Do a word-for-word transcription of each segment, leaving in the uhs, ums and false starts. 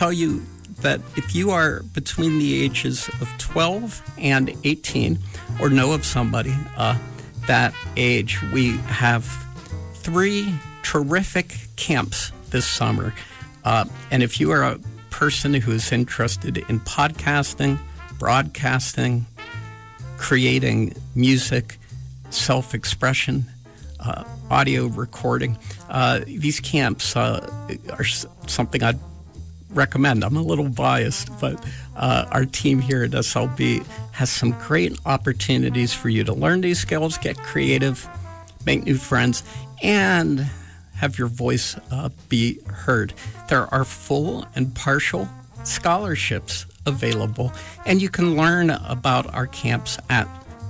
tell you that if you are between the ages of twelve and eighteen, or know of somebody uh, that age, we have three terrific camps this summer. Uh, and if you are a person who is interested in podcasting, broadcasting, creating music, self-expression, uh, audio recording, uh, these camps uh, are something I'd recommend. I'm a little biased, but uh, our team here at S L B has some great opportunities for you to learn these skills, get creative, make new friends, and have your voice uh, be heard. There are full and partial scholarships available, and you can learn about our camps at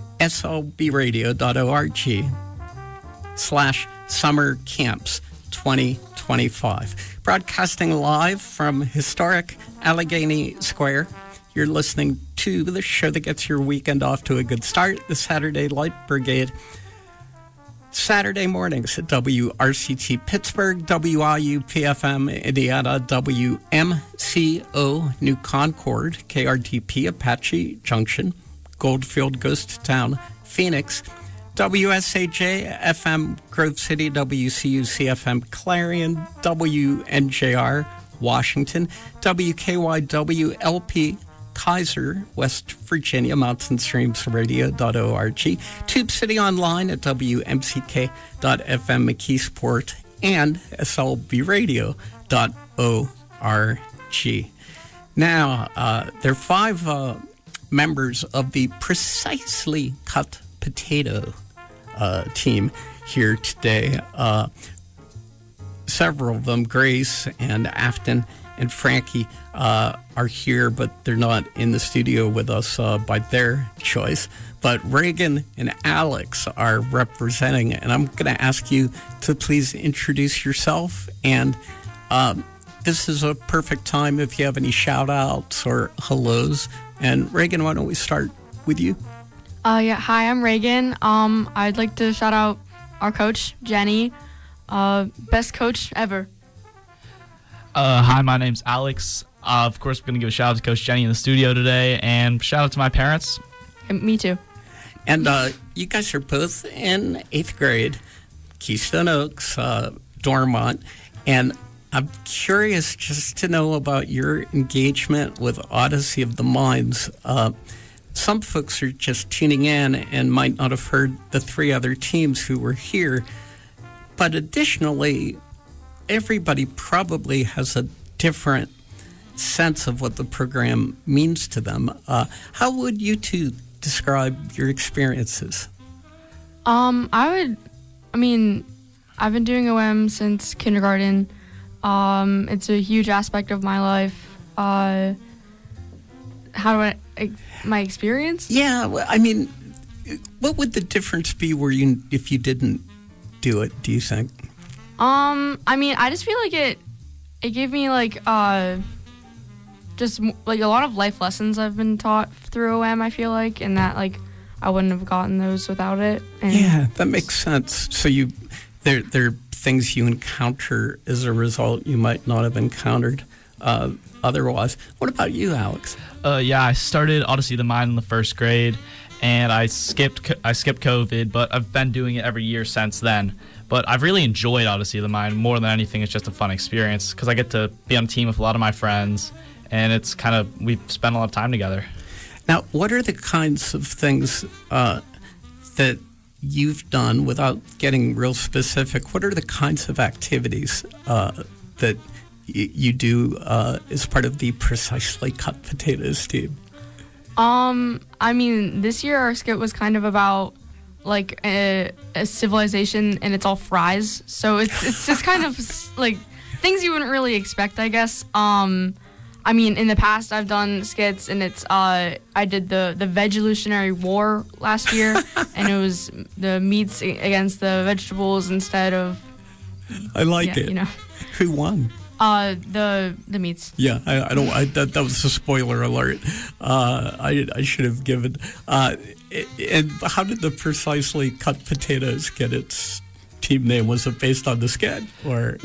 slbradio.org slash summer camps 2025. Broadcasting live from historic Allegheny Square, you're listening to the show that gets your weekend off to a good start, the Saturday Light Brigade. Saturday mornings at W R C T Pittsburgh, W I U P F M Indiana, W M C O New Concord, K R D P Apache Junction, Goldfield Ghost Town, Phoenix, W S A J F M Grove City, W C U C F M Clarion, W N J R Washington, W K Y W L P Kaiser, West Virginia, mountain streams radio dot org, Tube City Online at W M C K dot F M McKeesport, and S L B radio dot org. Now, uh, there are five uh, members of the Precisely Cut Potato uh, team here today. Uh, several of them, Grace and Afton and Frankie, uh, are here, but they're not in the studio with us uh, by their choice. But Reagan and Alex are representing, and I'm going to ask you to please introduce yourself. And um, this is a perfect time if you have any shout-outs or hellos. And Reagan, why don't we start with you? Uh, yeah, hi, I'm Reagan. Um, I'd like to shout out our coach, Jenny. Uh, best coach ever. Uh, hi, my name's Alex. Uh, of course, we're going to give a shout out to Coach Jenny in the studio today, and shout out to my parents. And me too. And uh, you guys are both in eighth grade, Keystone Oaks, uh, Dormont, and I'm curious just to know about your engagement with Odyssey of the Minds. Uh, some folks are just tuning in and might not have heard the three other teams who were here, but additionally, everybody probably has a different sense of what the program means to them. Uh, how would you two describe your experiences? Um, I would, I mean, I've been doing O M since kindergarten. Um, it's a huge aspect of my life. Uh, how do I, I, my experience? Yeah, well, I mean, what would the difference be where you, if you didn't do it, do you think? Um, I mean, I just feel like it, it gave me like, uh, just like a lot of life lessons I've been taught through O M, I feel like, and that like I wouldn't have gotten those without it. And yeah, that makes sense. So you, there, there are things you encounter as a result you might not have encountered uh, otherwise. What about you, Alex? Uh, yeah, I started Odyssey of the Mind in the first grade, and I skipped I skipped COVID, but I've been doing it every year since then. But I've really enjoyed Odyssey of the Mind more than anything. It's just a fun experience because I get to be on a team with a lot of my friends, and it's kind of, we've spent a lot of time together. Now, what are the kinds of things uh, that you've done, without getting real specific, what are the kinds of activities uh, that y- you do uh, as part of the Precisely Cut Potatoes team? Um, I mean, this year our skit was kind of about like a, a civilization, and it's all fries. So it's it's just kind of like things you wouldn't really expect, I guess. Um, I mean, in the past I've done skits, and it's uh, I did the the Vegevolutionary War last year, and it was the meats against the vegetables instead of. I like yeah, it. You know, who won? Uh, the the meats. Yeah, I, I don't. I, that, that was a spoiler alert. Uh, I I should have given. Uh, and how did the Precisely Cut Potatoes get its team name? Was it based on the skit or?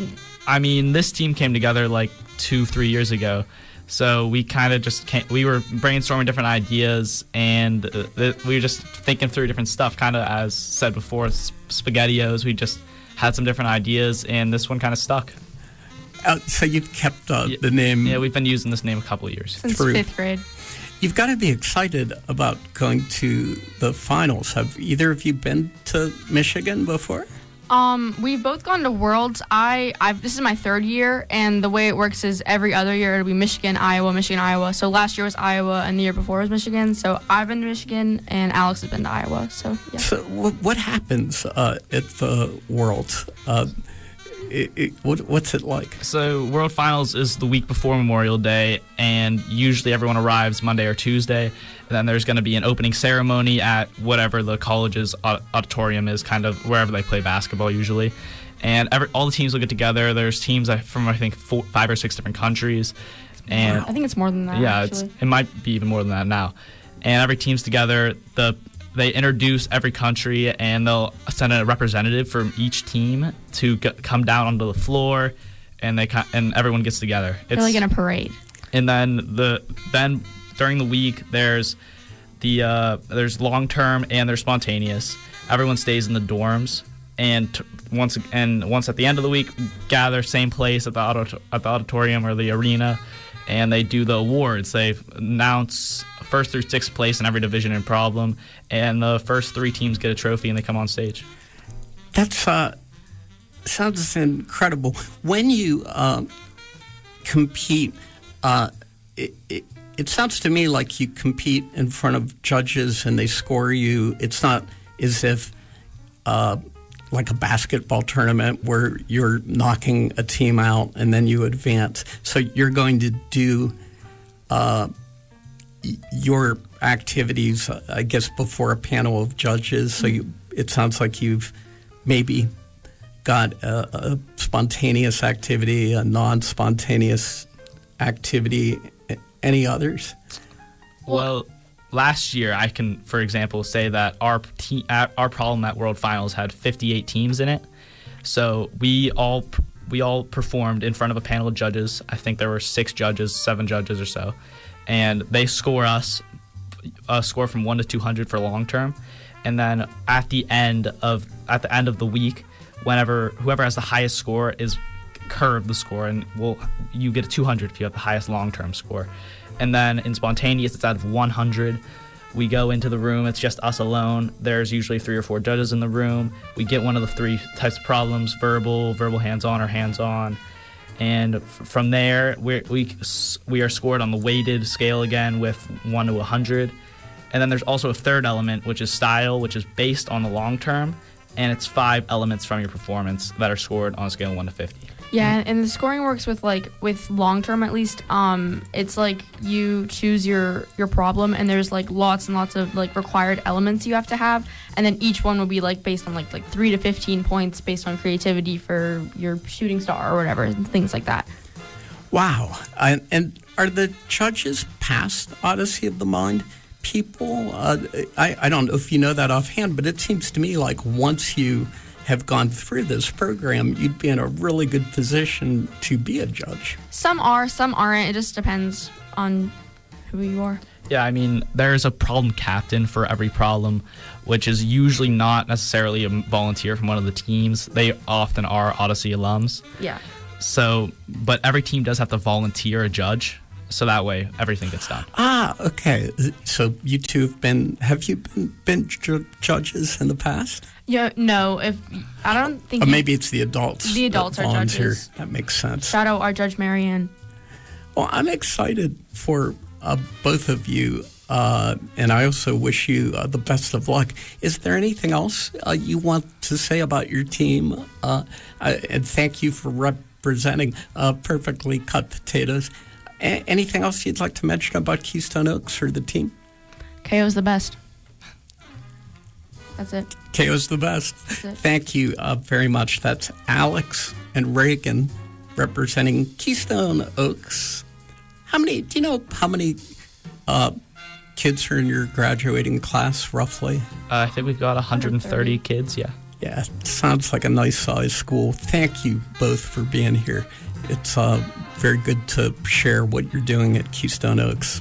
I mean, this team came together like two, three years ago. So we kind of just came, we were brainstorming different ideas, and uh, th- we were just thinking through different stuff, kind of as said before, sp- SpaghettiOs. We just had some different ideas, and this one kind of stuck. Uh, so you've kept uh, Yeah, the name. Yeah, we've been using this name a couple of years. Since True. fifth grade. You've got to be excited about going to the finals. Have either of you been to Michigan before? Um, we've both gone to Worlds. I, I've this is my third year, and the way it works is every other year it'll be Michigan, Iowa, Michigan, Iowa. So last year was Iowa, and the year before was Michigan. So I've been to Michigan, and Alex has been to Iowa. So yeah. So what, what happens uh, at the World? Uh, it, it, what, what's it like? So World Finals is the week before Memorial Day, and usually everyone arrives Monday or Tuesday. And then there's going to be an opening ceremony at whatever the college's au- auditorium is, kind of wherever they play basketball usually. And every, all the teams will get together. There's teams from, I think, four, five or six different countries. And I think it's more than that. yeah, actually. it's, it might be even more than that now. And every team's together. The They introduce every country, and they'll send a representative from each team to g- come down onto the floor, and they co- and everyone gets together. It's, They're like in a parade. and then the then during the week there's the uh, there's long term and there's spontaneous. Everyone stays in the dorms, and t- once and once at the end of the week, gather same place at the auto- at the auditorium or the arena, and they do the awards. They announce first through sixth place in every division and problem, and the first three teams get a trophy and they come on stage. That's uh, sounds incredible. When you uh, compete, uh, it, it, it sounds to me like you compete in front of judges and they score you. It's not as if uh, like a basketball tournament where you're knocking a team out and then you advance. So you're going to do uh, y- your activities, uh, I guess, before a panel of judges. So you, it sounds like you've maybe got a, a spontaneous activity, a non-spontaneous activity. Any others? Well, last year I can, for example, say that our te- our problem at World Finals had fifty-eight teams in it. So we all we all performed in front of a panel of judges. I think there were six judges, seven judges or so, and they score us a score from one to two hundred for long term, and then at the end of at the end of the week, whenever whoever has the highest score is curve the score, and we'll you get a two hundred if you have the highest long term score. And then in spontaneous, it's out of one hundred. We go into the room, it's just us alone. There's usually three or four judges in the room. We get one of the three types of problems: verbal, verbal hands-on, or hands-on. And f- from there, we're, we we are scored on the weighted scale again with one to one hundred. And then there's also a third element, which is style, which is based on the long term, and it's five elements from your performance that are scored on a scale of one to fifty. Yeah, and the scoring works with like with long term at least. Um, it's like you choose your your problem, and there's like lots and lots of like required elements you have to have, and then each one will be like based on like like three to fifteen points based on creativity for your shooting star or whatever, and things like that. Wow. And, and are the judges past Odyssey of the Mind people? Uh, I, I don't know if you know that offhand, but it seems to me like once you have gone through this program, you'd be in a really good position to be a judge. Some are, some aren't. It just depends on who you are. Yeah, I mean, there's a problem captain for every problem, which is usually not necessarily a volunteer from one of the teams. They often are Odyssey alums. Yeah. So, but every team does have to volunteer a judge, so that way everything gets done. Ah, okay. So you two have been, have you been, been ju- judges in the past? Yeah. No. If I don't think Or you- maybe it's the adults. The adults that are volunteer. judges. That makes sense. shout out our Judge Marianne. Well, I'm excited for uh, both of you, uh, and I also wish you uh, the best of luck. Is there anything else uh, you want to say about your team? Uh, I, and thank you for representing uh, Perfectly Cut Potatoes. A- anything else you'd like to mention about Keystone Oaks or the team? K O's the best. That's it. K O's the best. it. Thank you uh, very much. That's Alex and Reagan representing Keystone Oaks. How many, do you know how many uh, kids are in your graduating class, roughly? Uh, I think we've got one hundred thirty kids, yeah. Yeah, sounds like a nice size school. Thank you both for being here. It's uh, very good to share what you're doing at Keystone Oaks.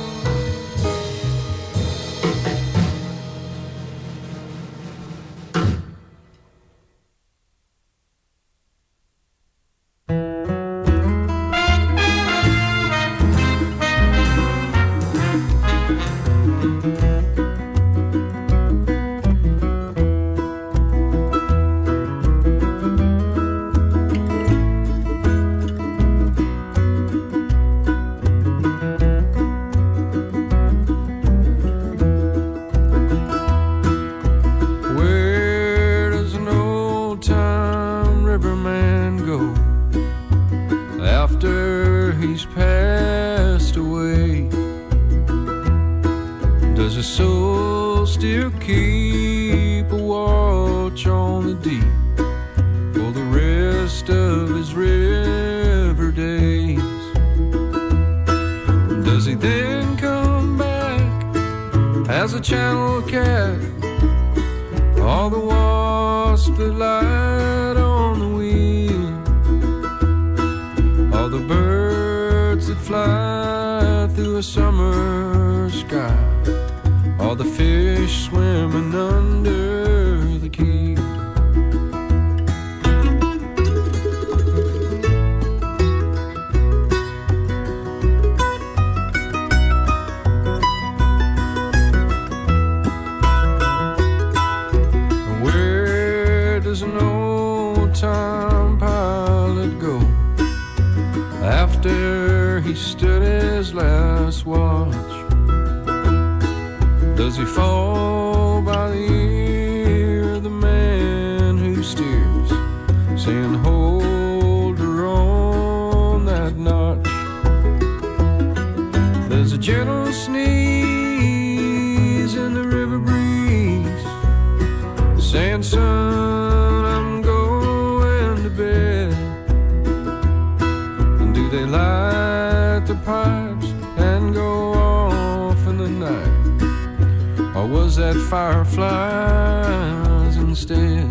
Fireflies instead.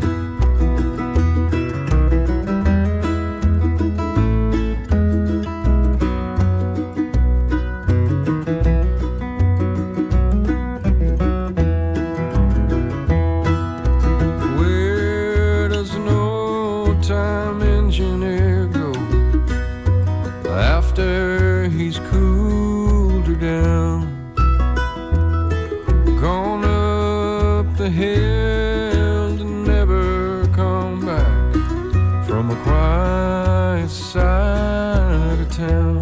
Where does an old-time engineer go after he's cooled her down? Gone up the hill to never come back from a quiet side of town.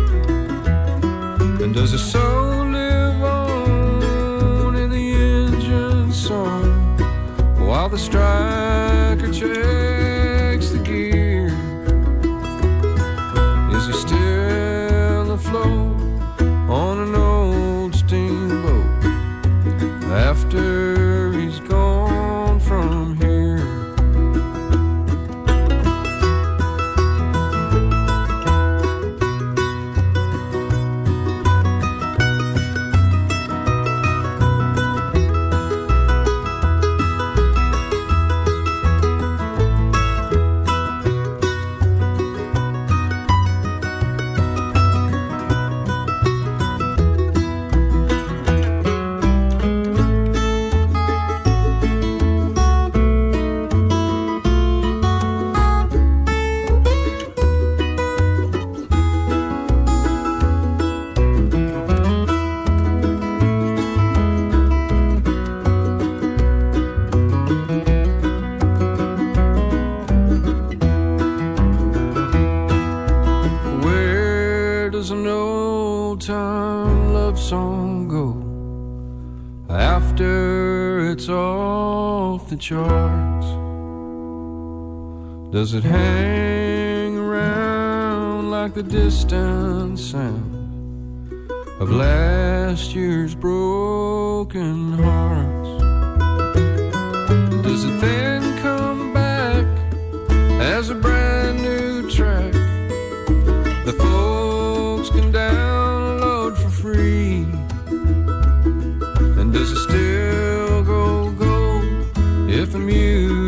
And does a soul live on in the engine song while the striker checks the gear? Is he still afloat on an old steamboat after he's gone from here? Does an old-time love song go after it's off the charts? Does it hang around like the distant sound of last year's broken hearts? Does it then come back as a brand new track the folks can download for free? And does it still go gold if the music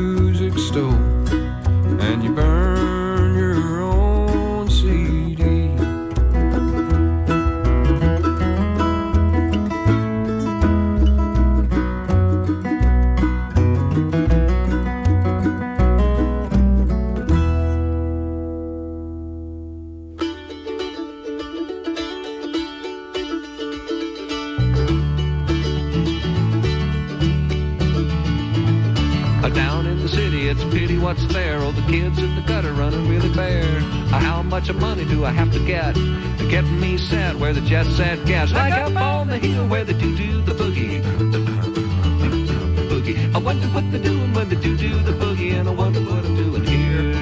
what's fair? Oh, the kids in the gutter running really bare. Uh, how much money do I have to get to get me set where the jet set gets? Like up on the hill where they do do the boogie. Boogie. I wonder what they're doing when they do do the boogie, and I wonder what I'm doing here.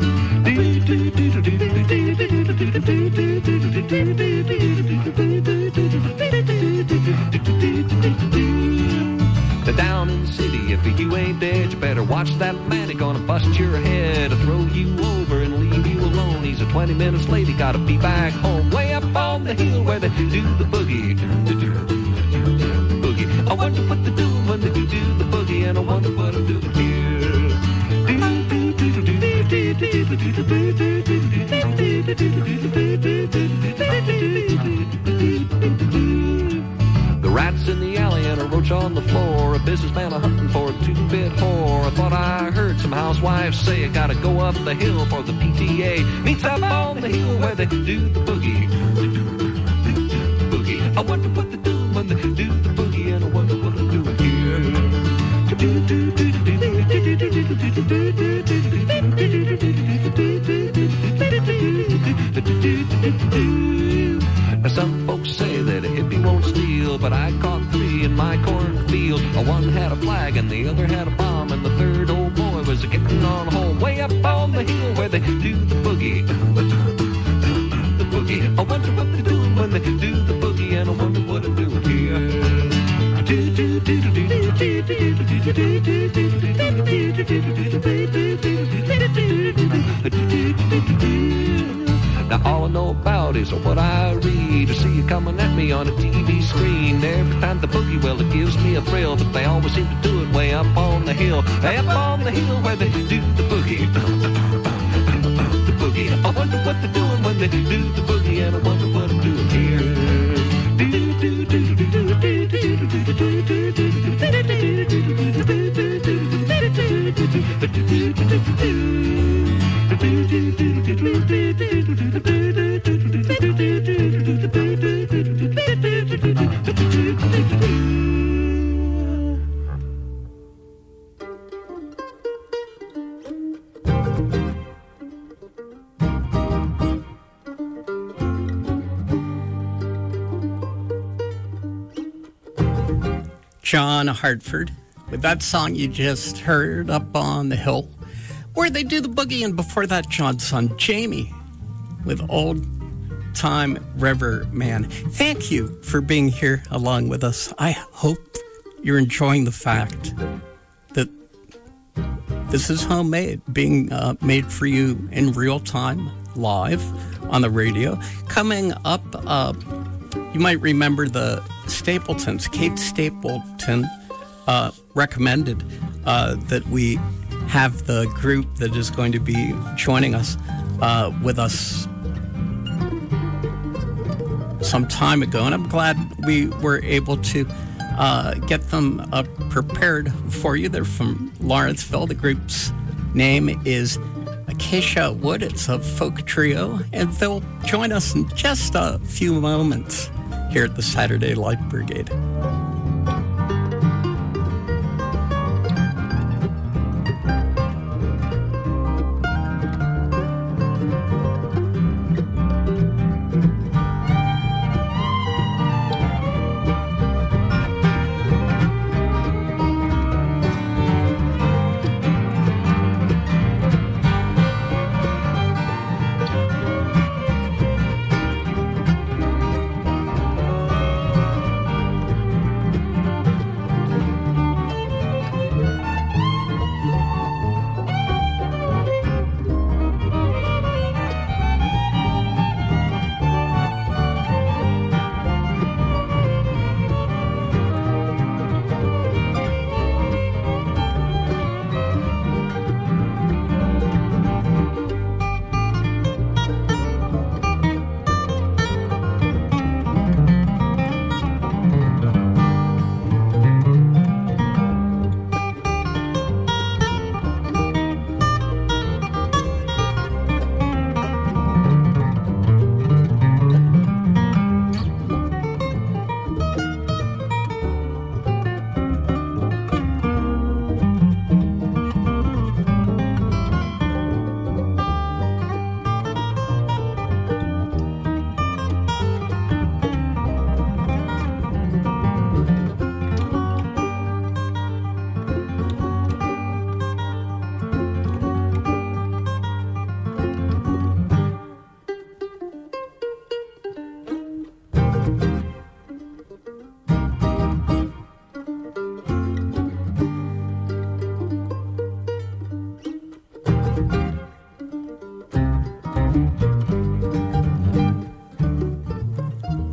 They're down in the city. If you ain't dead, you better watch that man. He's gonna bust your head, or throw you over and leave you alone. He's a twenty minutes late. He gotta be back home, way up on the hill where they do the boogie. Boogie. I wonder what they're doing when they do do the boogie, and I wonder what I'm doing here. The rats in the alley and a roach on the floor. A businessman a hunting for a two-bit whore. I thought I heard some housewives say I gotta go up the hill for the P T A. Meets up on the hill where they do the boogie. Boogie. I wonder what they're doing when they do the boogie, and I wonder what I'm doing here. Now some folks say that a hippie won't steal, but I caught three in my cornfield. One had a flag and the other had a bomb, and the third old boy was getting on home, way up on the hill where they do the boogie. The boogie. I wonder what they're doing when they do the boogie, and I wonder what I'm doing here. Now all I know about is what I read, or see you coming at me on a T V screen. Every time the boogie, well, it gives me a thrill, but they always seem to do it way up on the hill, way up on the hill where they do the boogie. The boogie. I wonder what they're doing when they do the boogie, and I wonder what I'm doing here. John Hartford with that song you just heard, Up on the Hill, where they do the boogie. And before that, John's son Jamie with Old Time River Man. Thank you for being here along with us. I hope you're enjoying the fact that this is homemade, being uh, made for you in real time, live on the radio. Coming up, uh, you might remember the Stapletons. Kate Stapleton uh, recommended uh, that we have the group that is going to be joining us uh, with us some time ago, and I'm glad we were able to uh, get them uh, prepared for you. They're from Lawrenceville. The group's name is Acacia Wood. It's a folk trio, and they'll join us in just a few moments here at the Saturday Light Brigade.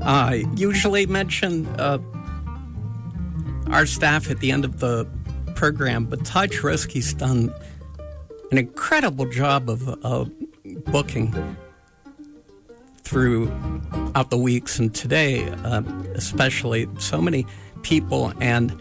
I usually mention uh, our staff at the end of the program, but Todd Chirosky's done an incredible job of uh, booking throughout the weeks, and today, uh, especially, so many people. And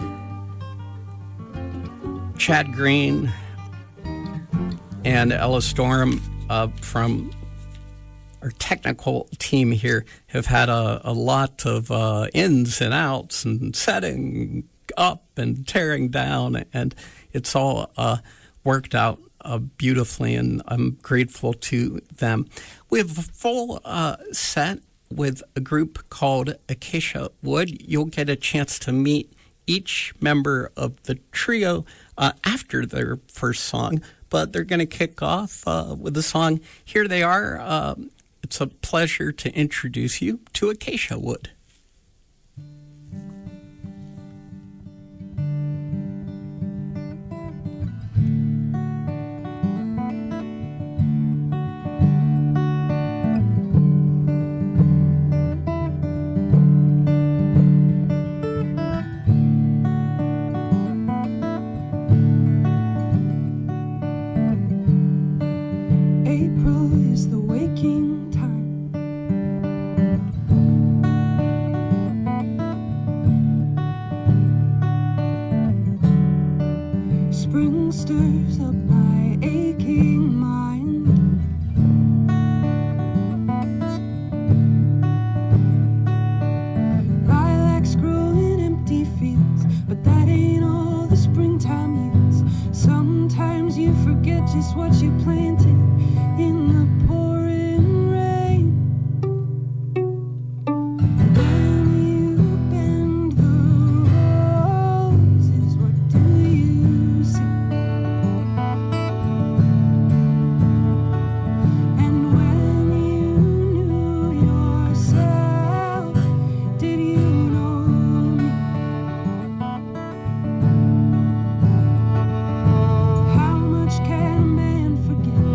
Chad Green and Ella Storm uh, from our technical team here have had a, a lot of uh, ins and outs and setting up and tearing down, and it's all uh, worked out uh, beautifully, and I'm grateful to them. We have a full uh, set with a group called Acacia Wood. You'll get a chance to meet each member of the trio uh, after their first song, but they're going to kick off uh, with the song Here They Are. Uh, it's a pleasure to introduce you to Acacia Wood. April is the waking time. Spring stirs up my aching mind. Lilacs grow in empty fields, but that ain't all the springtime yields. Sometimes you forget just what you planted in the pouring rain. When you bend the roses, what do you see? And when you knew yourself, did you know me? How much can a man forget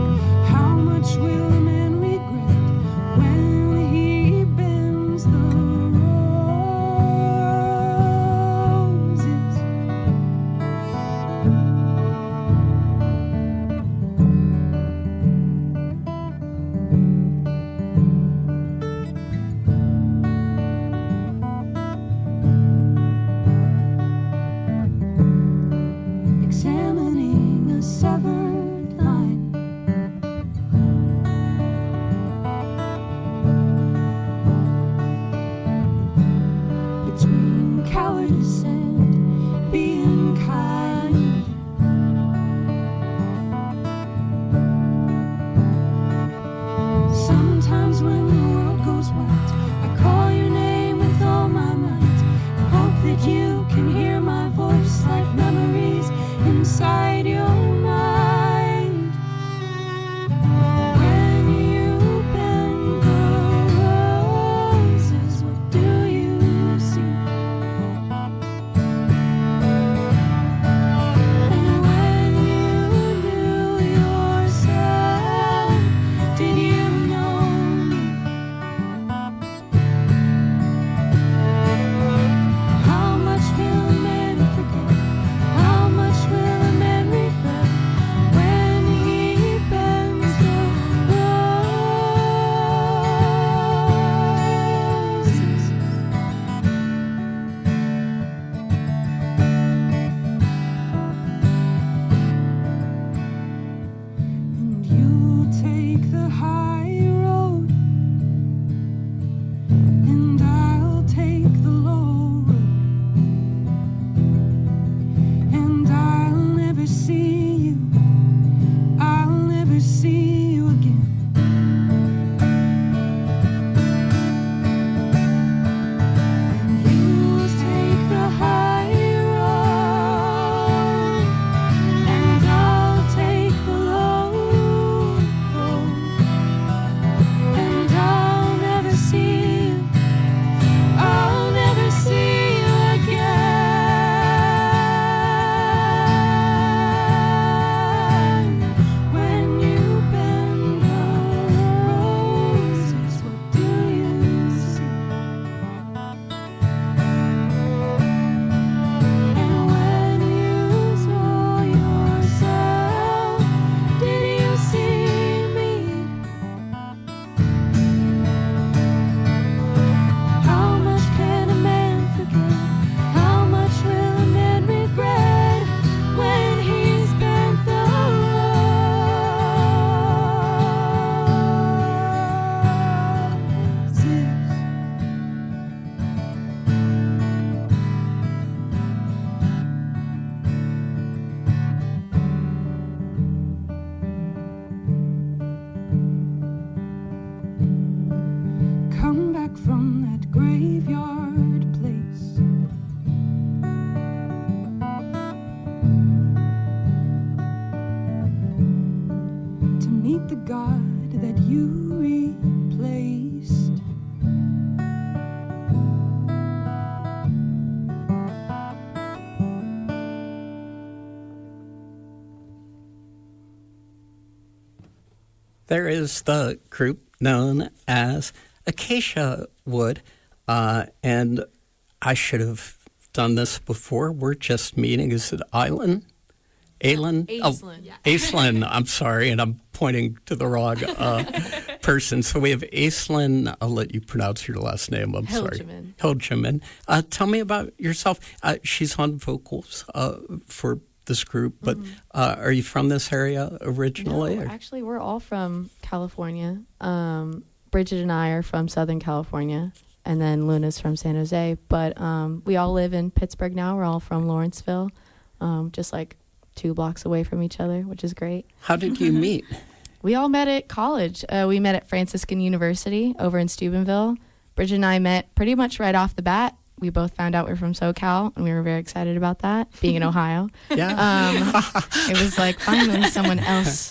There is the group known as Acacia Wood, uh, and I should have done this before. We're just meeting. Is it Island? Aislinn? Aislinn. Oh, Yeah. Aislinn, I'm sorry, and I'm pointing to the wrong uh, person. So we have Aislinn. I'll let you pronounce your last name. I'm sorry. Hilgeman. Hilgeman. Uh, tell me about yourself. Uh, she's on vocals uh, for this group, but Mm-hmm. uh, are you from this area originally? No, or- actually, we're all from California. Um, Bridget and I are from Southern California, and then Luna's from San Jose. But um, we all live in Pittsburgh now. We're all from Lawrenceville, um, just like two blocks away from each other, which is great. How did you meet? We all met at college. Uh, we met at Franciscan University over in Steubenville. Bridget and I met pretty much right off the bat. We both found out we're from SoCal, and we were very excited about that, being in Ohio. Yeah. Um, it was like, finally, someone else.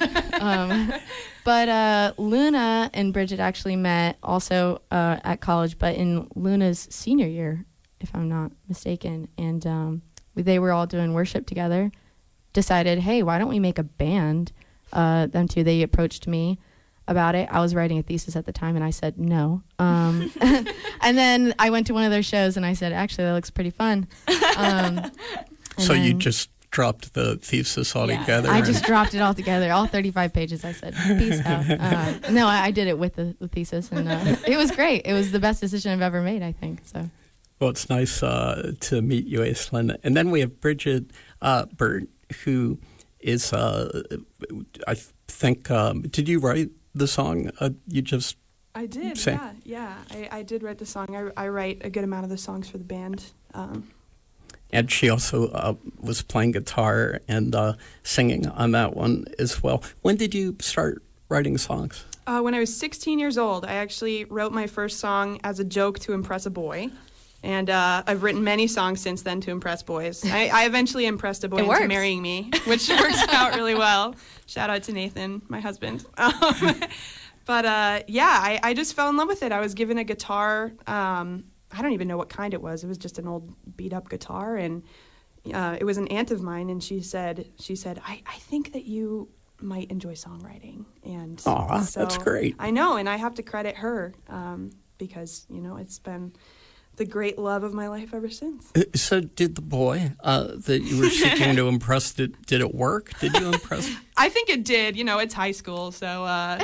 Um, but uh, Luna and Bridget actually met also uh, at college, but in Luna's senior year, if I'm not mistaken. And um, they were all doing worship together. Decided, hey, why don't we make a band? Uh, them two, they approached me about it. I was writing a thesis at the time, and I said no. Um, and then I went to one of their shows, and I said, actually, that looks pretty fun. Um, and So you then just dropped the thesis Yeah, altogether? I and- just dropped it all together, all thirty-five pages. I said, peace out. Uh, no, I, I did it with the, the thesis, and uh, it was great. It was the best decision I've ever made, I think. So. Well, it's nice uh, to meet you, Aislinn. And then we have Bridget uh, Burt, who is, uh, I think, um, did you write the song uh, you just I did, Same. yeah, yeah. I, I did write the song. I, I write a good amount of the songs for the band. Um, And she also uh, was playing guitar and uh, singing on that one as well. When did you start writing songs? uh, when I was sixteen years old, I actually wrote my first song as a joke to impress a boy. And uh, I've written many songs since then to impress boys. I, I eventually impressed a boy It into works. marrying me, which works out really well. Shout out to Nathan, my husband. Um, but uh, yeah, I, I just fell in love with it. I was given a guitar. Um, I don't even know what kind it was. It was just an old beat-up guitar, and uh, it was an aunt of mine. And she said, "She said, I, I think that you might enjoy songwriting." And Aw, so that's great. I know, and I have to credit her um, because you know it's been the great love of my life ever since. Uh, So did the boy uh, that you were seeking to impress, did, did it work? Did you impress? I think it did. You know, it's high school, so uh,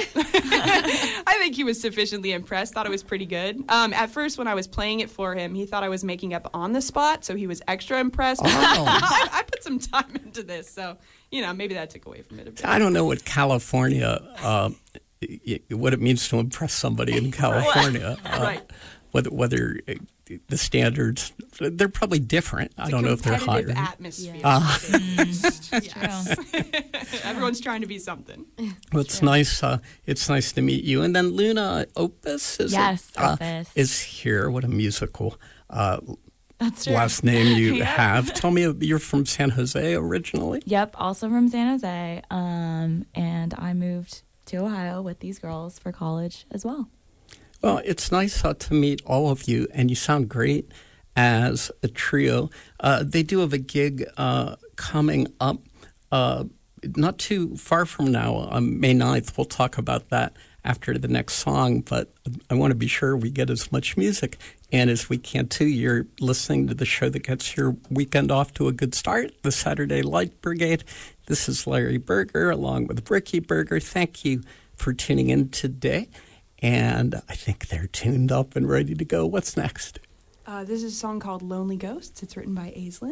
I think he was sufficiently impressed. Thought it was pretty good. Um, at first, when I was playing it for him, he thought I was making up on the spot, so he was extra impressed. Oh. I, I put some time into this, so you know, maybe that took away from it a bit. I don't know what California, uh, y- what it means to impress somebody in California. Uh, Right. Whether, whether uh, the standards, they're probably different. I It's a don't know if they're competitive higher. atmosphere. Ah. Yes. Everyone's trying to be something. Well, it's nice. Uh, it's nice to meet you. And then Luna Opus is Yes, uh, Opus. is here. What a musical uh, That's true. last name you Yeah. have. Tell me, you're from San Jose originally. Yep, also from San Jose. Um, and I moved to Ohio with these girls for college as well. Well, it's nice uh, to meet all of you, and you sound great as a trio. Uh, they do have a gig uh, coming up uh, not too far from now, on May ninth. We'll talk about that after the next song, but I want to be sure we get as much music and as we can, too. You're listening to the show that gets your weekend off to a good start, the Saturday Light Brigade. This is Larry Berger along with Ricky Berger. Thank you for tuning in today. And I think they're tuned up and ready to go. What's next? Uh, this is a song called Lonely Ghosts. It's written by Aislinn.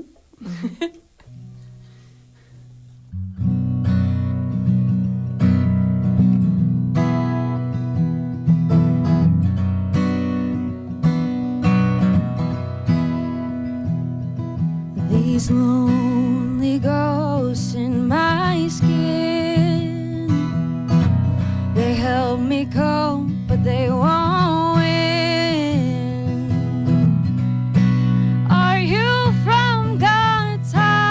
These lonely ghosts in my skin, they help me cope, but they won't win. Are you from God's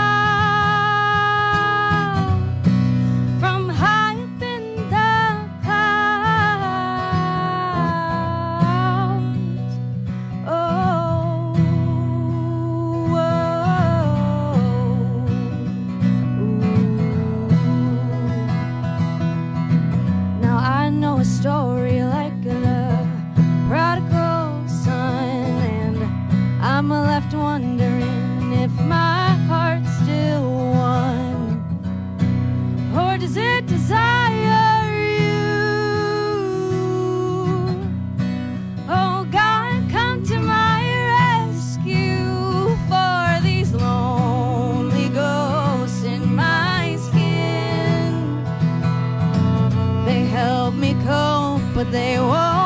house? From high up in the clouds? Oh, oh, wondering if my heart's still one, or does it desire you? Oh God, come to my rescue for these lonely ghosts in my skin. They help me cope, but they won't.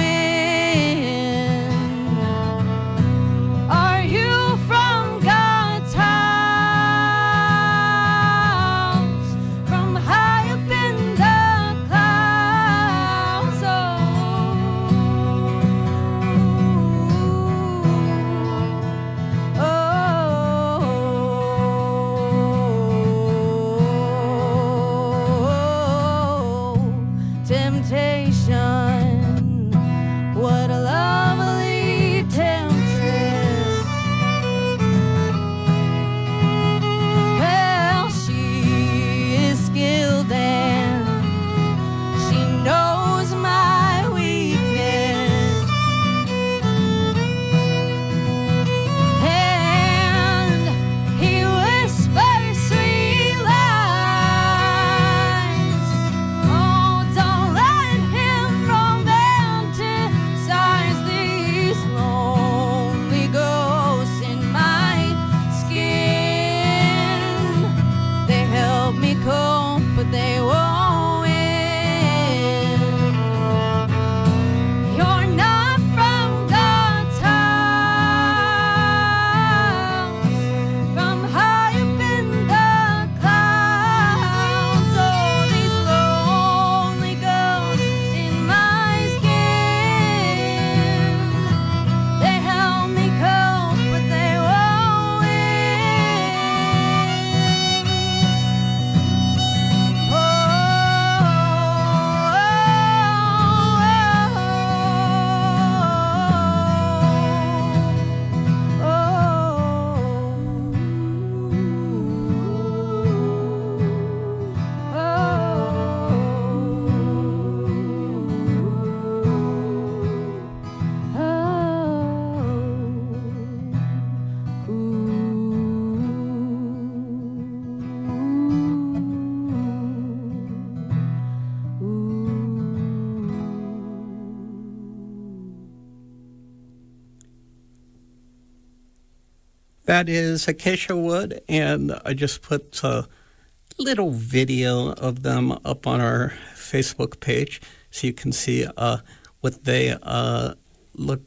That is Acacia Wood, and I just put a little video of them up on our Facebook page so you can see uh, what they uh, look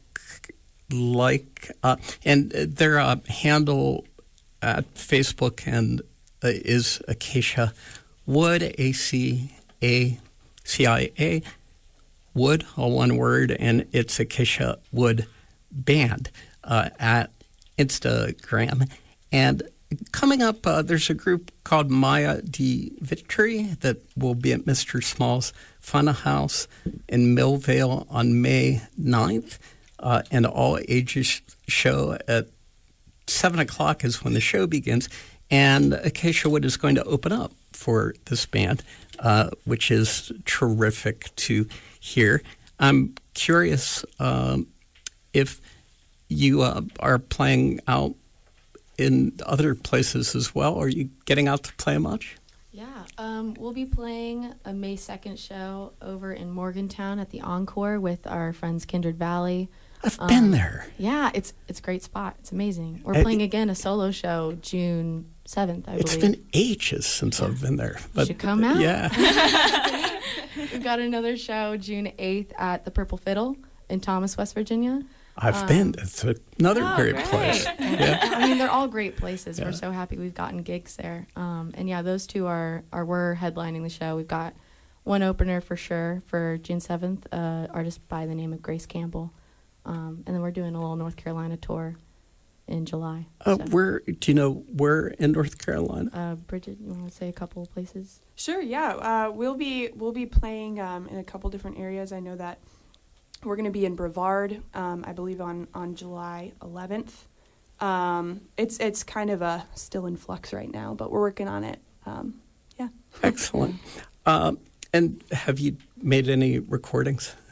like. Uh, and their uh, handle at Facebook and uh, is Acacia Wood, A C A C I A, Wood, all one word, and it's Acacia Wood Band uh, at Instagram. And coming up, uh, there's a group called Maya de Vitry that will be at Mister Small's Fun House in Millvale on May ninth. Uh, and all ages show at seven o'clock is when the show begins. And Acacia Wood is going to open up for this band, uh, which is terrific to hear. I'm curious um, if you uh, are playing out in other places as well. Are you getting out to play much? Yeah, um, we'll be playing a May second show over in Morgantown at the Encore with our friends Kindred Valley. I've um, been there. Yeah, it's it's a great spot. It's amazing. We're I, playing again a solo show June seventh, I it's believe. It's been ages since yeah. I've been there. But, you should come out. Yeah. We've got another show June eighth at the Purple Fiddle in Thomas, West Virginia. I've um, been. It's another oh, great great. place. Yeah. I mean, they're all great places. Yeah. We're so happy we've gotten gigs there. Um, and yeah, those two are, are we're headlining the show. We've got one opener for sure for June seventh, uh, artist by the name of Grace Campbell. Um, and then we're doing a little North Carolina tour in July. Uh, so. Where do you know where in North Carolina? Uh, Bridget, you want to say a couple of places? Sure. Yeah. Uh, we'll be we'll be playing um, in a couple different areas. I know that we're going to be in Brevard, um, I believe on on July eleventh. Um, it's it's kind of a still in flux right now, but we're working on it. Um, yeah. Excellent. Um, and have you made any recordings?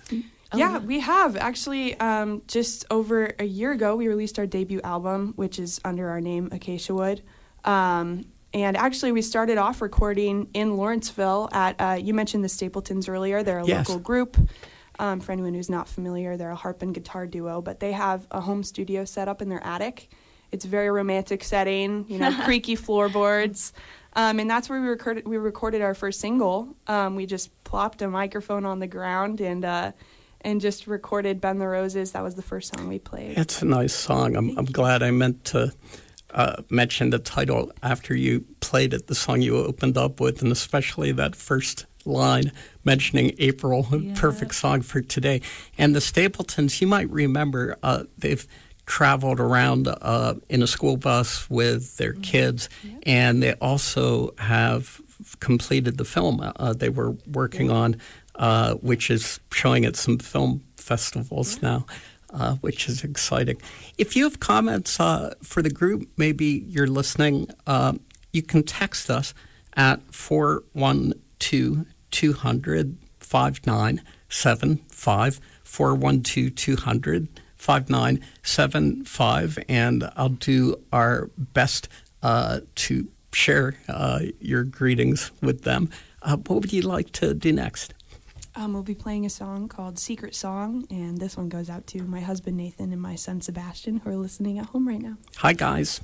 Yeah, we have. Actually, um, just over a year ago, we released our debut album, which is under our name, Acacia Wood. Um, and actually, we started off recording in Lawrenceville at, uh, you mentioned the Stapletons earlier. They're a Yes. local group. Um, for anyone who's not familiar, they're a harp and guitar duo, but they have a home studio set up in their attic. It's a very romantic setting, you know, creaky floorboards. Um, and that's where we recorded, we recorded our first single. Um, we just plopped a microphone on the ground and uh, and just recorded Bend the Roses. That was the first song we played. It's a nice song. I'm, I'm glad I meant to uh, mention the title after you played it, the song you opened up with, and especially that first line mentioning April, a Yeah. perfect song for today. And the Stapletons, you might remember, uh, they've traveled around uh, in a school bus with their kids, and they also have completed the film uh, they were working on, uh, which is showing at some film festivals now, uh, which is exciting. If you have comments uh, for the group, maybe you're listening, uh, you can text us at four one two, two hundred, five nine seven five, four one two, two hundred, five nine seven five, and I'll do our best uh, to share uh, your greetings with them. Uh, what would you like to do next? Um, we'll be playing a song called Secret Song, and this one goes out to my husband Nathan and my son Sebastian, who are listening at home right now. Hi, guys.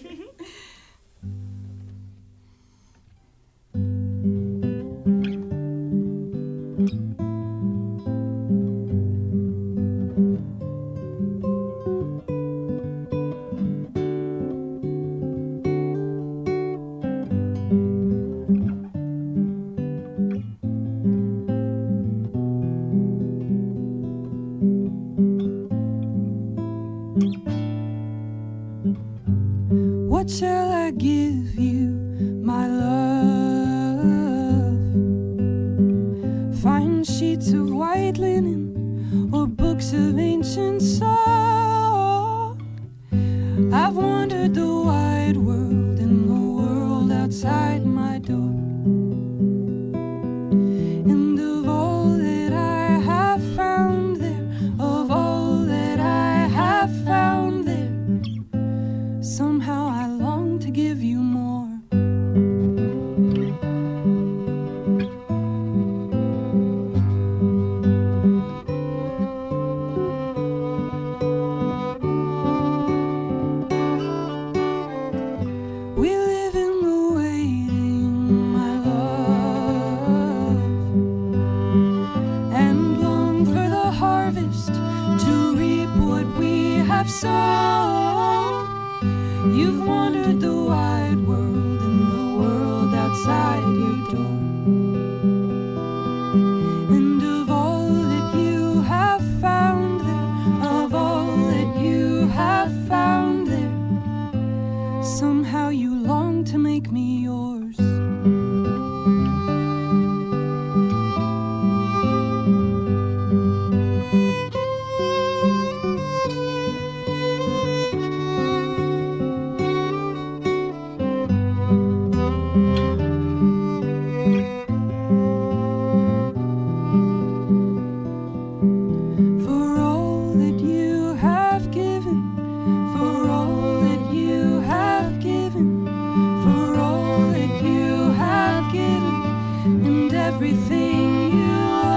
What shall I give you, my love? Fine sheets of white linen or books of ancient song. I've wandered the wide world and the world outside my door. And of all that I have found there, of all that I have found there, somehow I long to give you more. We live in the waiting, my love, and long for the harvest to reap what we have sown. You've wandered the wide world and the world outside your door. And of all that you have found there, of all that you have found there, somehow you long to make me yours. For all that you have given, for all that you have given, for all that you have given, and everything you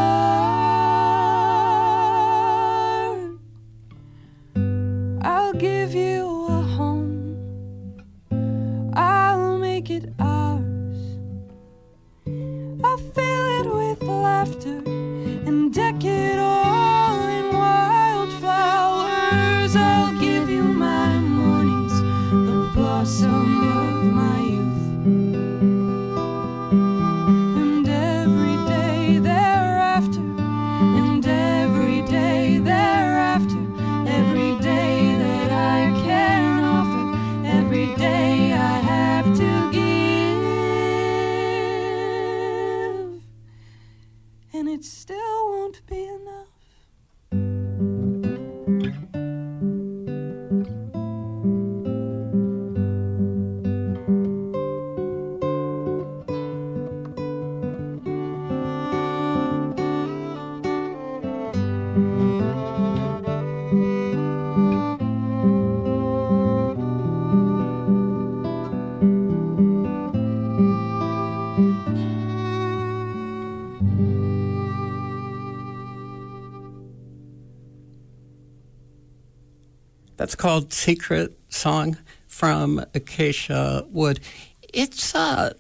are, I'll give you a home, I'll make it ours, I'll fill it with laughter and deck it all in wildflowers. I'll give you my mornings, the blossom of my youth, and every day thereafter, and every day thereafter, every day that I can offer, every day I have to give, and it still won't be enough. That's called Secret Song from Acacia Wood. It's, uh,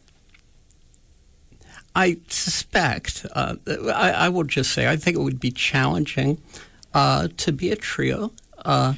I suspect, uh, I, I will just say, I think it would be challenging uh, to be a trio uh,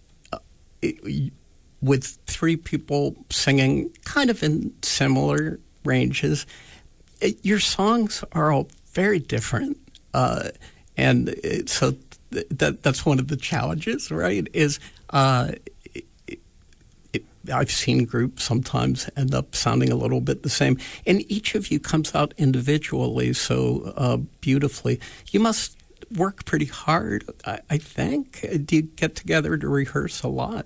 it, with three people singing kind of in similar ranges. It, your songs are all very different. Uh, and it, so th- that that's one of the challenges, right, is uh, it, it, I've seen groups sometimes end up sounding a little bit the same. And each of you comes out individually so uh, beautifully. You must work pretty hard, I, I think. Do you get together to rehearse a lot?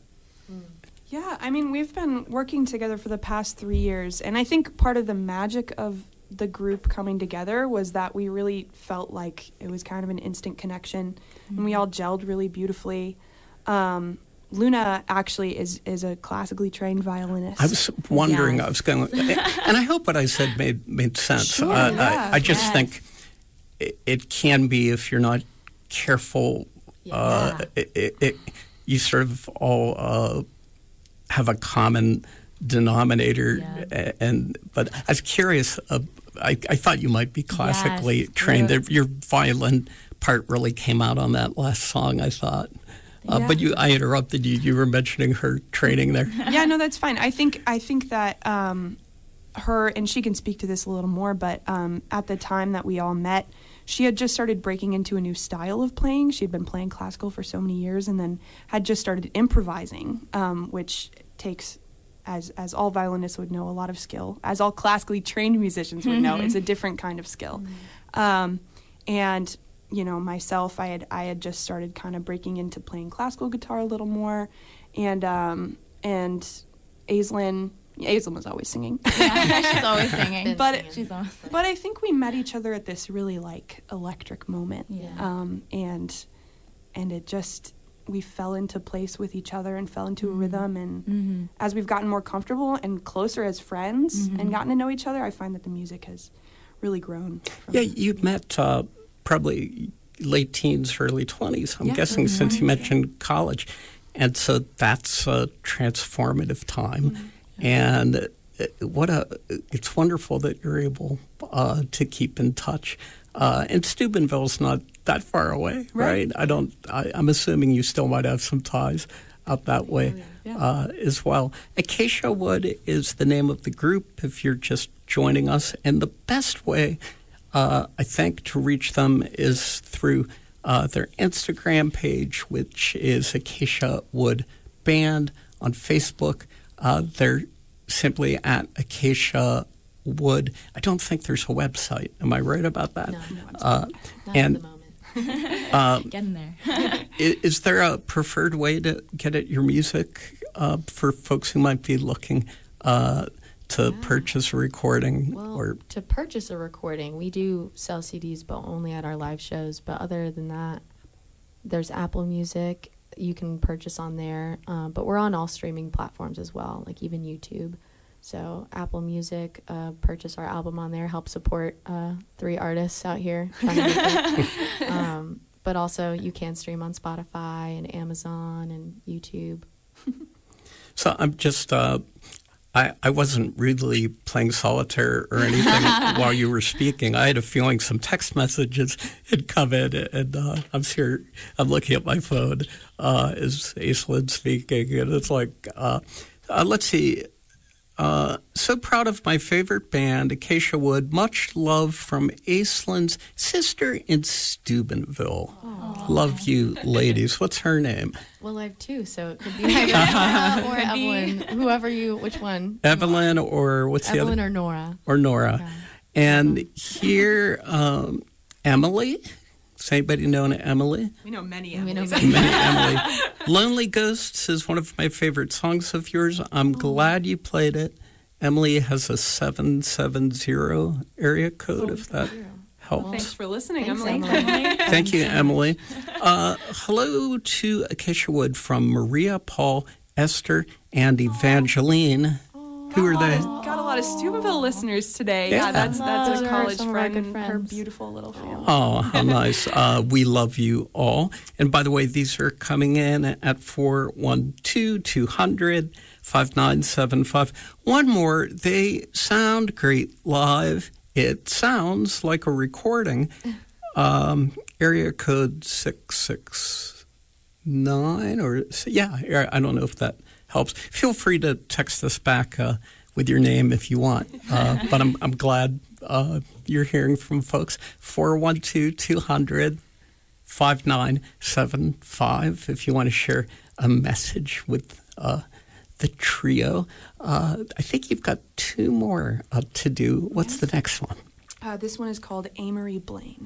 Yeah, I mean, we've been working together for the past three years, and I think part of the magic of the group coming together was that we really felt like it was kind of an instant connection, mm-hmm. and we all gelled really beautifully. Um, Luna actually is, is a classically trained violinist. I was wondering, Yes. I was going, and I hope what I said made made sense. Sure, uh, yeah, I, I just yes. think it, it can be, if you're not careful, uh, it, it, it, you sort of all uh, have a common denominator. Yeah. And but I was curious. Uh, I, I thought you might be classically Yes, trained. we're- Your violin part really came out on that last song, I thought. Uh, Yeah. But you, I interrupted you. You were mentioning her training there. Yeah, no, that's fine. I think I think that um, her, and she can speak to this a little more, but um, at the time that we all met, she had just started breaking into a new style of playing. She had been playing classical for so many years and then had just started improvising, um, which takes, as as all violinists would know, a lot of skill. As all classically trained musicians would know, it's a different kind of skill. Um, and you know, myself, I had I had just started kind of breaking into playing classical guitar a little more, and um, and Aislinn, Aislinn was always singing. Yeah, she's always singing. But singing. she's always But I think we met each other at this really like electric moment, Yeah. um, and and it just we fell into place with each other and fell into a rhythm. And Mm-hmm. as we've gotten more comfortable and closer as friends and gotten to know each other, I find that the music has really grown. From Yeah, you met uh, probably late teens, early twenties, I'm Yeah, guessing, early since you twenties, mentioned college. And so that's a transformative time. And uh, what a, it's wonderful that you're able uh, to keep in touch. Uh, and Steubenville's not that far away, right? Right. I don't, I, I'm assuming you still might have some ties out that way Yeah. uh, as well. Acacia Wood is the name of the group if you're just joining us. And the best way, uh, I think, to reach them is through uh, their Instagram page, which is Acacia Wood Band on Facebook. Uh, they're simply at Acacia Wood. I don't think there's a website. Am I right about that? No, Uh, not and at the moment. um, Getting there. I- Is there a preferred way to get at your music uh, for folks who might be looking uh, to Yeah. purchase a recording? Well, or to purchase a recording, we do sell C Ds, but only at our live shows. But other than that, there's Apple Music. You can purchase on there. Um, but we're on all streaming platforms as well, like even YouTube. So Apple Music, uh, purchase our album on there, help support uh, three artists out here trying to make it. um, but also you can stream on Spotify and Amazon and YouTube. so I'm just, uh, I, I wasn't really playing solitaire or anything while you were speaking. I had a feeling some text messages had come in, and uh, I'm sure I'm looking at my phone uh, as Aislinn speaking, and it's like, uh, uh, let's see. Uh, so proud of my favorite band, Acacia Wood. Much love from Aislinn's sister in Steubenville. Aww. Love you, ladies. What's her name? Well, I have two, so it could be either Nora or Evelyn, whoever you, which one? Evelyn or what's the Evelyn other? or Nora. Or Nora. Okay. And here, um, Emily. Does anybody know an Emily? We know many We know Emilys. many. Many Emily. Lonely Ghosts is one of my favorite songs of yours. I'm glad you played it. Emily has a seven seven zero area code, if that helps. Thanks for listening, Thanks, Emily. Emily. Thank you, Emily. Uh, hello to Acacia Wood from Maria, Paul, Esther, and Evangeline. Who are they? Got a lot lot of Steubenville listeners today. Yeah. Yeah, that's that's Those a are college some of our friend good and her friends. beautiful little family. Oh, how nice. Uh, we love you all. And by the way, these are coming in at four one two, two hundred, five nine seven five. One more. They sound great live. It sounds like a recording. Um, area code six six nine or, yeah, I don't know if that helps. Feel free to text us back uh, with your name if you want. Uh, but I'm I'm glad uh, you're hearing from folks. four one two, two hundred, five nine seven five if you want to share a message with uh, the trio. Uh, I think you've got two more uh, to do. What's the next one? Uh, this one is called Amory Blaine.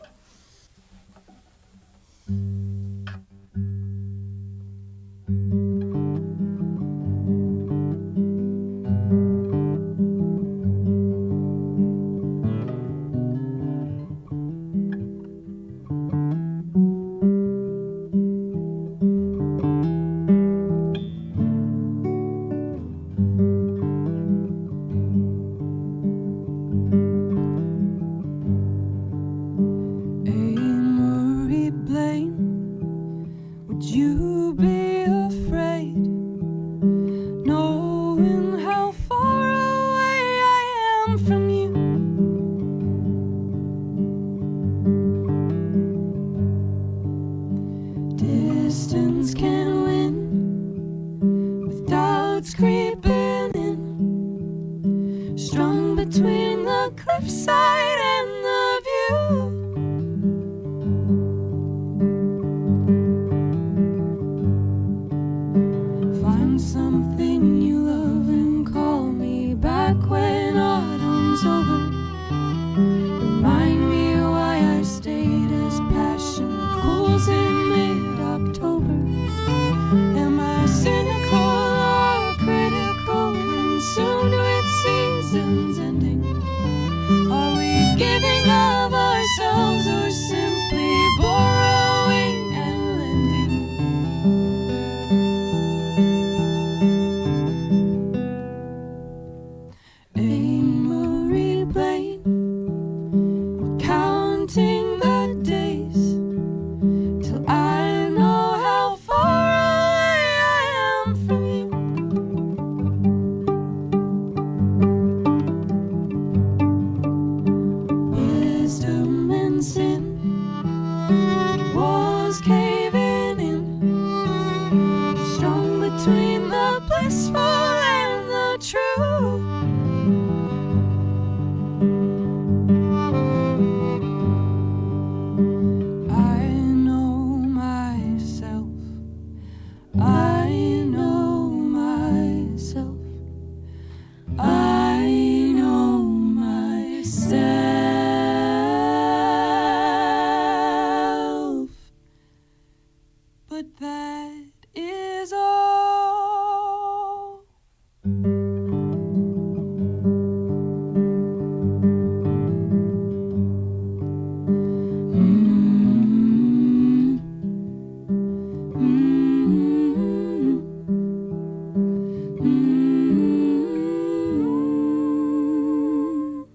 Amory Blaine, would you be afraid, knowing how far away I am from you? Distance can win with doubts creeping in, strung between the cliffside and the view. Find something you love and call me back when autumn's over. Remind me why I stayed as passion cools in mid-October. Am I cynical or critical, consumed with seasons ending? Are we giving of ourselves or simply borrowing and lending? Amory Blaine, I'm counting the days till I know how far away I am from you. Wisdom and sin, walls caving in, strung between the blissful and the true. I know myself. I know myself. I know myself. But that is all. Mm. Mm. Mm.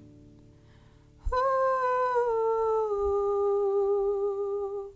Ooh.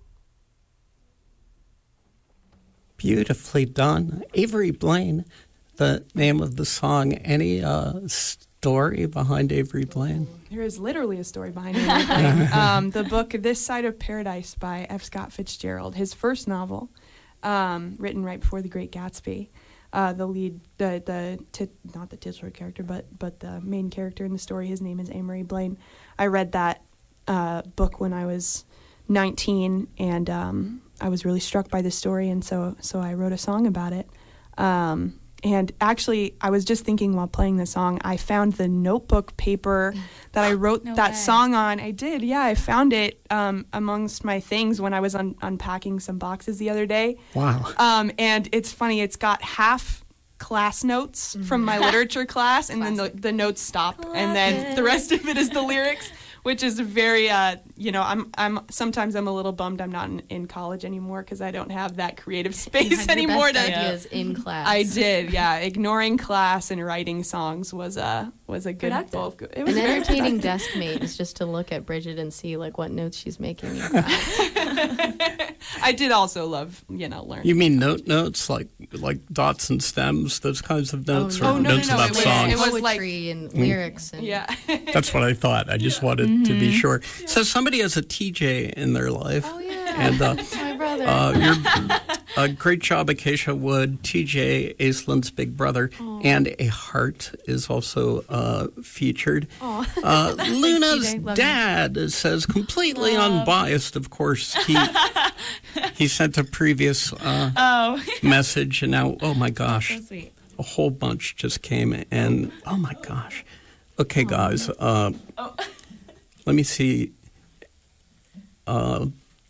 Beautifully done. Avery Blaine, the name of the song. Any uh, story behind Avery Blaine? There is literally a story behind it. um, the book This Side of Paradise by F. Scott Fitzgerald, his first novel, um, written right before The Great Gatsby. Uh, the lead, the the tit, not the titular character, but but the main character in the story, his name is Amory Blaine. I read that uh, book when I was nineteen, and um, I was really struck by the story, and so so I wrote a song about it. Um, And actually, I was just thinking while playing the song, I found the notebook paper that I wrote No that way. song on. I did, yeah. I found it um, amongst my things when I was un- unpacking some boxes the other day. Wow. Um, and it's funny, it's got half class notes from my literature class, and then the, the notes stop, and then the rest of it is the lyrics, which is very, uh, you know, I'm, I'm sometimes I'm a little bummed I'm not in, in college anymore because I don't have that creative You space had your anymore. best To, ideas in class. I did, yeah. Ignoring class and writing songs was a was a good. Productive. Both, it was An very entertaining productive. desk mate is just to look at Bridget and see like what notes she's making. I did also love, you know, learning. You mean note notes like like dots and stems, those kinds of notes, no. or Oh, no, no, notes no, about it was- songs? it was Poetry and lyrics and Yeah. That's what I thought. I just wanted to be sure. So somebody has a T J in their life. Oh yeah. And uh, That's my brother. uh, you're a great job, Acacia Wood. T J, Aislenn's big brother, and a heart is also uh, featured. Aw. Uh, Luna's T J, love you. dad says, completely unbiased, of course. He he sent a previous uh, Oh, message, and now, oh my gosh, so sweet. a whole bunch just came, and oh my gosh. Okay, guys, uh, let me see. Uh,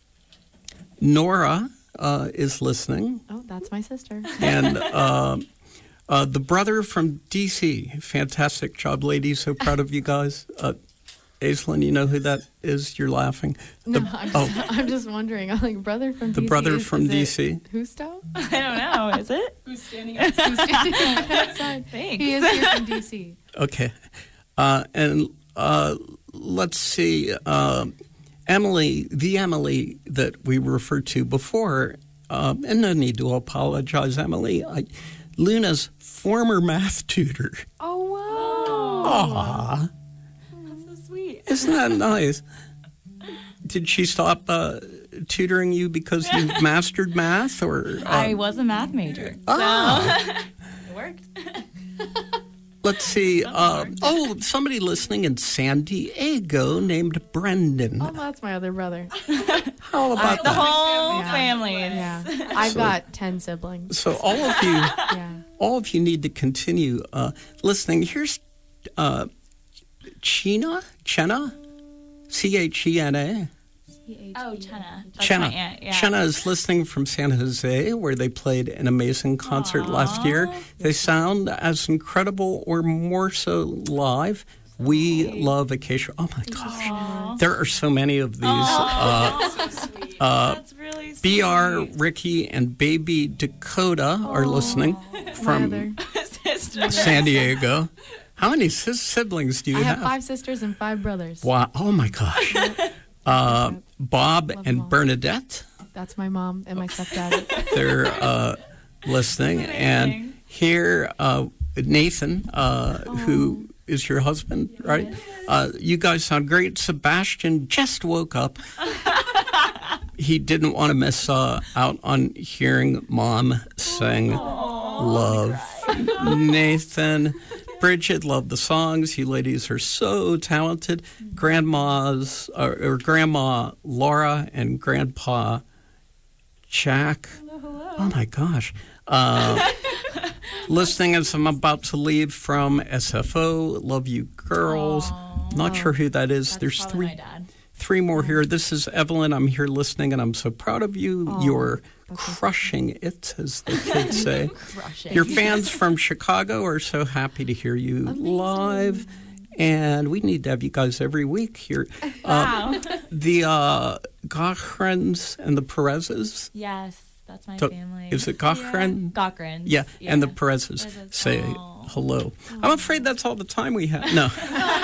Nora uh, is listening, Oh, that's my sister. and uh, uh, the brother from D C. Fantastic job, ladies. So proud of you guys. Uh, Aislinn, you know who that is? You're laughing. No, The- I'm just, oh, I'm just wondering. I'm like brother from the D C. brother is- from is D it C. Husto? I don't know. Is it? Who's standing Who's standing outside? Thanks. He is here from D C. Okay. Uh, and uh, let's see. Uh, Emily, the Emily that we referred to before, um, and no need to apologize, Emily. I, Luna's former math tutor. Oh wow. Aw, That's so sweet. isn't that nice? Did she stop uh, tutoring you because you mastered math, or? Uh, I was a math major. ah. It worked. Let's see. Uh, oh, somebody listening in San Diego named Brendan. Oh, that's my other brother. How about The that? whole Yeah. family. Yeah, I've So- got ten siblings. So all of you, Yeah. all of you need to continue uh, listening. Here's uh, Chena, Chena, C H E N A. Oh, Chenna. That's Chena. my aunt. Yeah. Chena is listening from San Jose, where they played an amazing concert last year. They sound as incredible or more so live. We love Acacia. Oh my gosh, there are so many of these. Uh, uh, That's really sweet. B R, Ricky, and baby Dakota are listening My from other. Sister. San Diego. How many sis- siblings do you I have have? five sisters and five brothers. Wow! Oh my gosh. Uh, Bob Love and them all. Bernadette, That's my mom and my stepdad. they're uh, listening, and here uh, Nathan, uh, who is your husband, right? Uh, you guys sound great. Sebastian just woke up. He didn't want to miss uh, out on hearing Mom sing "Love." Nathan, Bridget, love the songs. You ladies are so talented. Grandma's or, or Grandma Laura and Grandpa Jack. Oh my gosh. Uh, listening as I'm about to leave from S F O. Love you, girls. Not sure who that is. That's There's probably three. my dad. Three more here. This is Evelyn. I'm here listening, and I'm so proud of you. You're crushing it, as the kids say. Crushing. Your fans from Chicago are so happy to hear you live, and we need to have you guys every week here. Uh, Wow. the uh, Gochrens and the Perezes. Yes, that's my So, family. is it Gochran? Gochrans. Yeah, and the Perezes Perezes. say Aw. hello. I'm afraid that's all the time we have. No,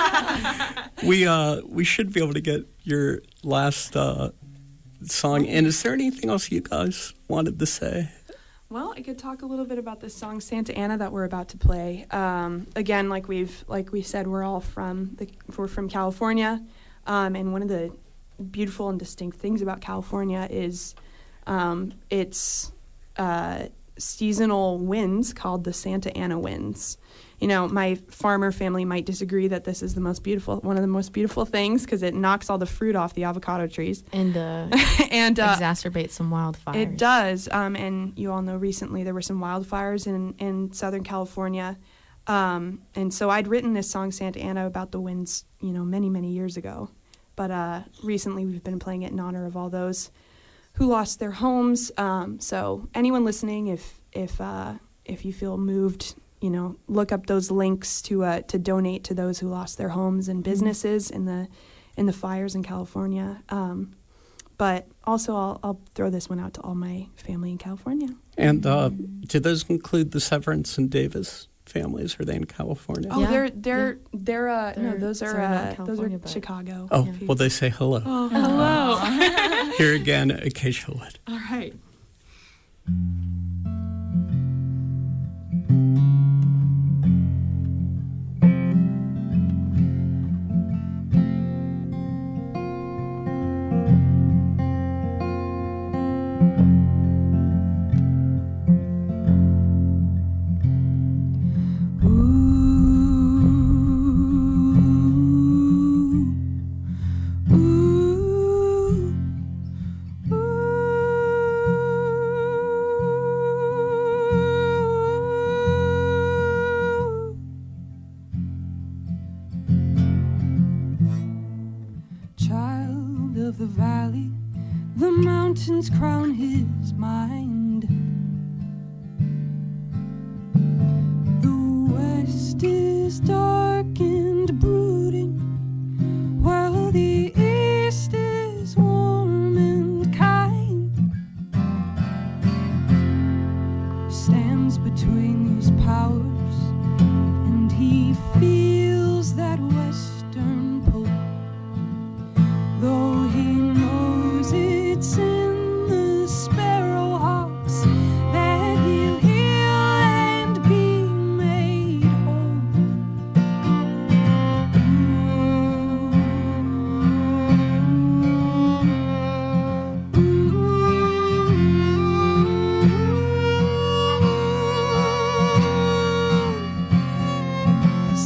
we uh we should be able to get your last uh, song. And is there anything else you guys wanted to say? Well, I could talk a little bit about this song Santa Ana that we're about to play. Um, again, like we've like we said, we're all from the we're from California, um, and one of the beautiful and distinct things about California is um, its uh, seasonal winds called the Santa Ana winds. You know, my farmer family might disagree that this is the most beautiful, one of the most beautiful things because it knocks all the fruit off the avocado trees. And uh, and uh, exacerbate some wildfires. it does. Um, and you all know recently there were some wildfires in, in Southern California. Um, and so I'd written this song, Santa Ana, about the winds, you know, many, many years ago. But uh, recently we've been playing it in honor of all those who lost their homes. Um, so anyone listening, if if uh, if you feel moved, you know, look up those links to uh, to donate to those who lost their homes and businesses in the in the fires in California. Um, but also, I'll, I'll throw this one out to all my family in California. And uh, do those include the Severance and Davis families? Are they in California? Oh, Yeah, they're they're yeah. they're uh no, They're- those are sorry, not uh, those California, are but- Chicago. Oh, Yeah. well, they say hello. Oh, hello. Here again, Acacia Wood. All right. Child of the valley, the mountains crown his mind. The west is dark and brooding, while the east is warm and kind. Stands between these powers, and he feels that western pull. Though he knows it's in the sparrowhawks that he'll heal and be made whole.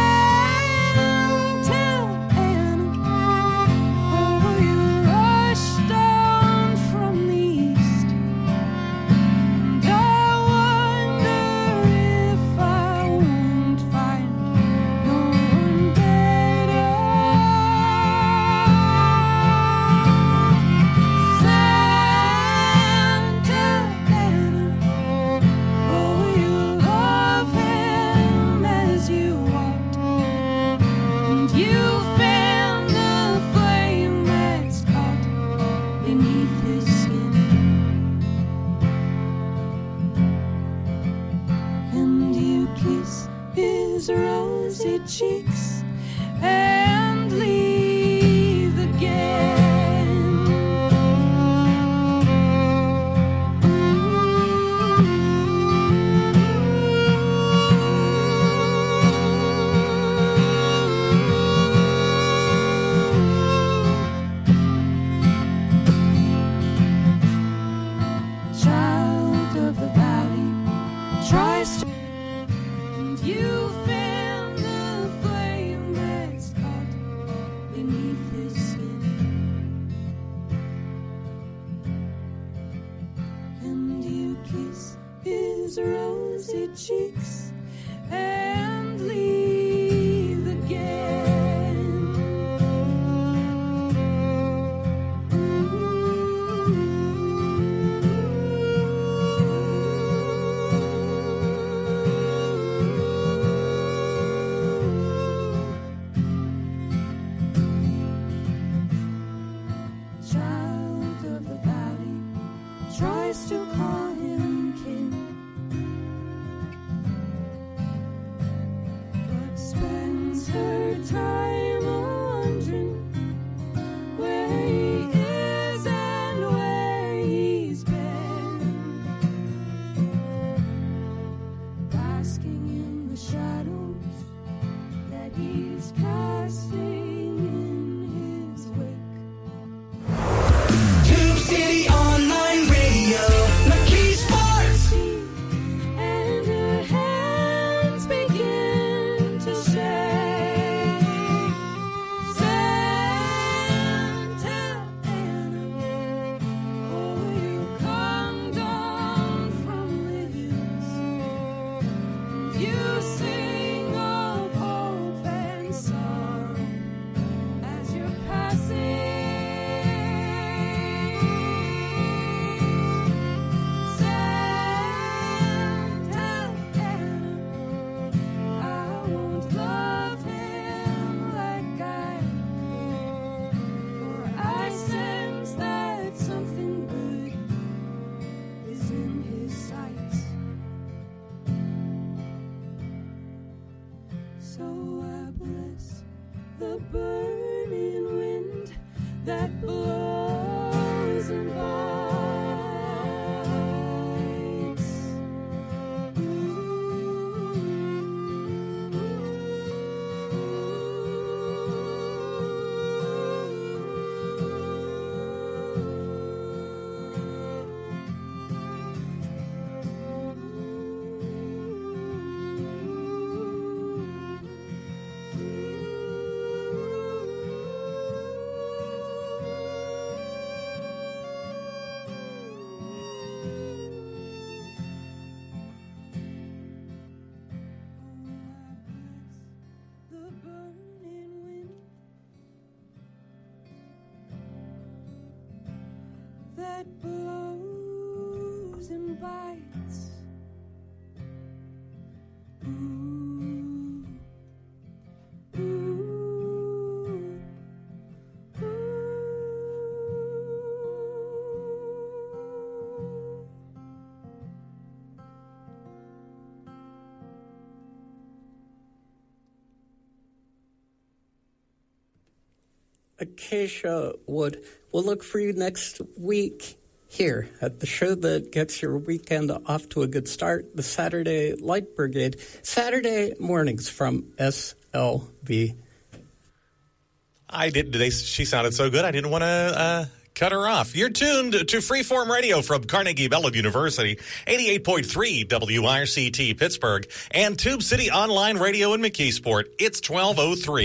Send till Anna, oh, you rush down from the east, and I wonder if I won't find no one better. Send till Anna, oh, you love him as you ought, and you fan the flame that's caught beneath his skin, and you kiss his rosy cheeks and leave again. Child of the valley tries to, and you fan the flame that's caught beneath his skin, and you kiss his rosy cheeks and leave again. Child of the valley tries to call him kin, the burning wind that blows and bites. The burning wind that blows and bites. Ooh, ooh, ooh. Acacia Wood. We'll look for you next week here at the show that gets your weekend off to a good start, the Saturday Light Brigade, Saturday mornings from S L V. I did. They, she sounded so good, I didn't want to uh, cut her off. You're tuned to Freeform Radio from Carnegie Mellon University, eighty-eight point three W I R C T Pittsburgh, and Tube City Online Radio in McKeesport. It's twelve oh three.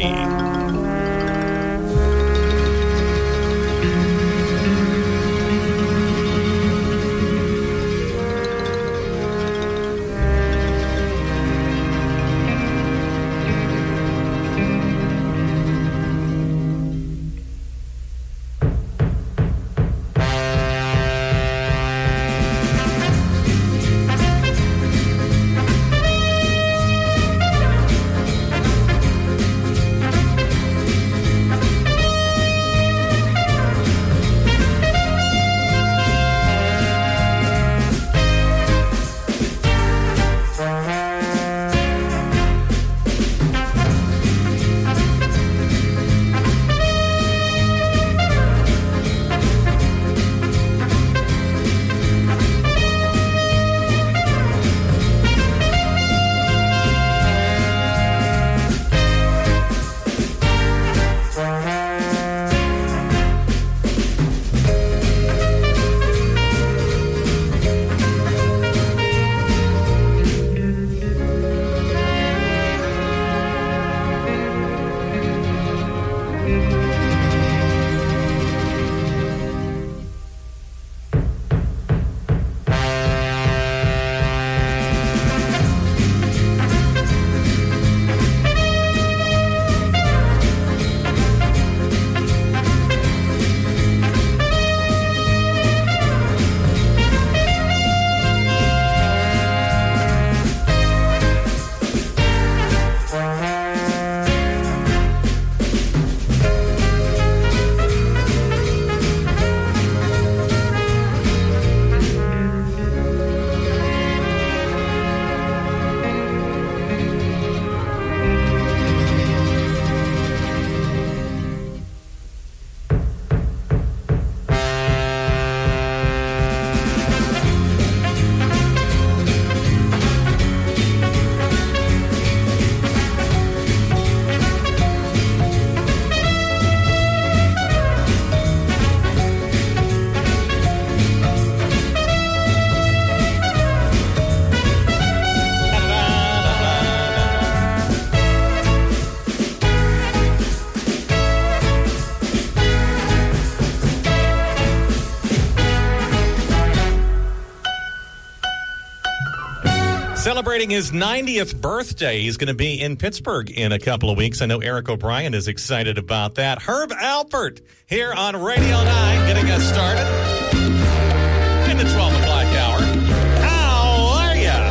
Celebrating his ninetieth birthday. He's going to be in Pittsburgh in a couple of weeks. I know Eric O'Brien is excited about that. Herb Alpert here on Radio nine, getting us started in the twelve o'clock hour. How are ya?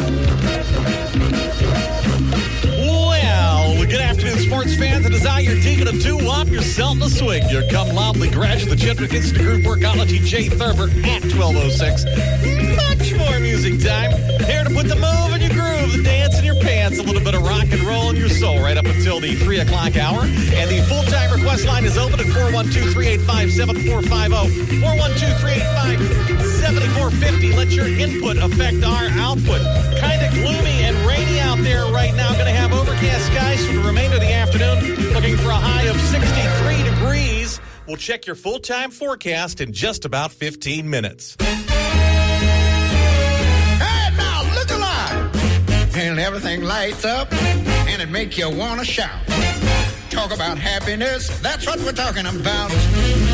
Well, good afternoon, sports fans. It is I, your deacon of doo-wop, yourself a swing. Your cum loudly graduate, the Chedwick Institute Group Workology, Jay Thurber at twelve oh six. Much more music time. Here to put the move in your groove, the dance in your pants, a little bit of rock and roll in your soul right up until the the three o'clock hour. And the full-time request line is open at four one two, three eight five, seven four five zero. four one two, three eight five, seven four five zero. Let your input affect our output. Kind of gloomy and rainy out there right now. Going to have overcast skies for the remainder of the afternoon. Looking for a high of sixty-three degrees. We'll check your full-time forecast in just about fifteen minutes. Hey, now look alive. And everything lights up, and it makes you want to shout. Talk about happiness, that's what we're talking about.